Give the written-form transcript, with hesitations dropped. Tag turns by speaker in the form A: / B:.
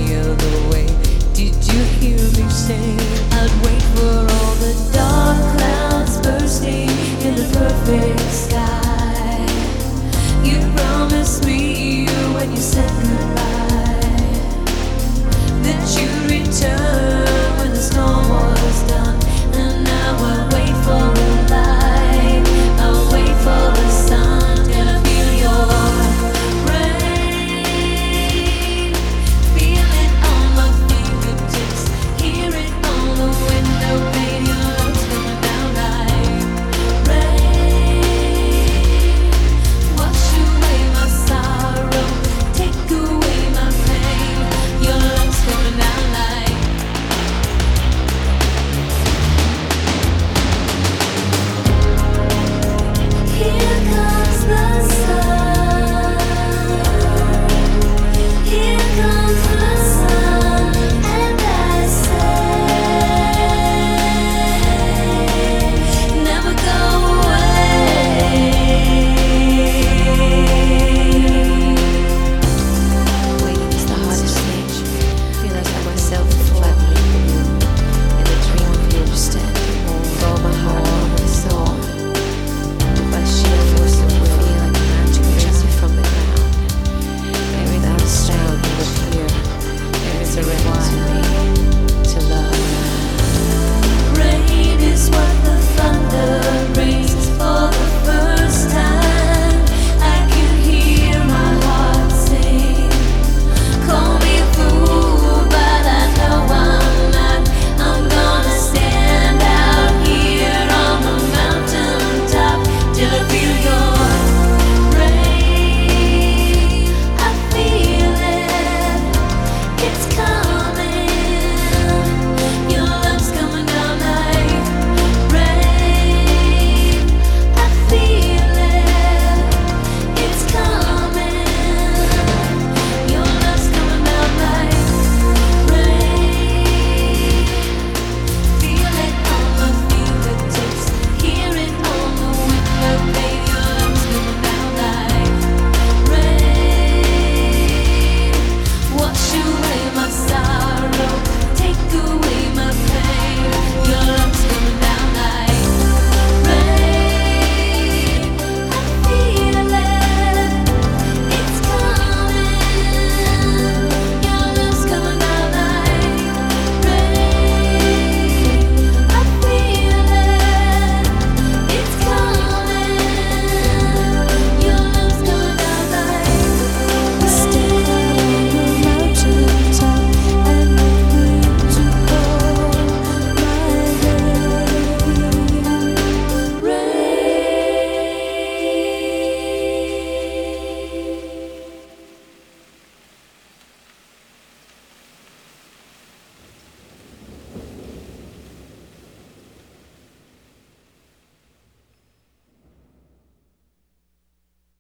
A: other way. Did you hear me say I'd wait for all the dark clouds bursting in the perfect sky? You promised me when you said goodbye that you'd return when the storm was done. And now I wait for the light, I wait for the sun till I feel your rain. Feel it on my fingertips, hear it on the window pane. Your love's coming down like rain. Wash away my sorrow, take away my pain. Your love's coming down like here comes the sun, here comes the sun, and I say, never go away. Waiting is the hardest stage. Feel like myself flatly in a dream of you standing all my heart on my soul. By sheer force of will, feel like a magic jumping from the ground. And without a sound, you would hear there is a reply to love. Rain is what the thunder brings for the first time. I can hear my heart sing. Call me a fool, but I know I'm not. I'm gonna stand out here on the mountaintop till I feel your rain. I feel it, it's coming.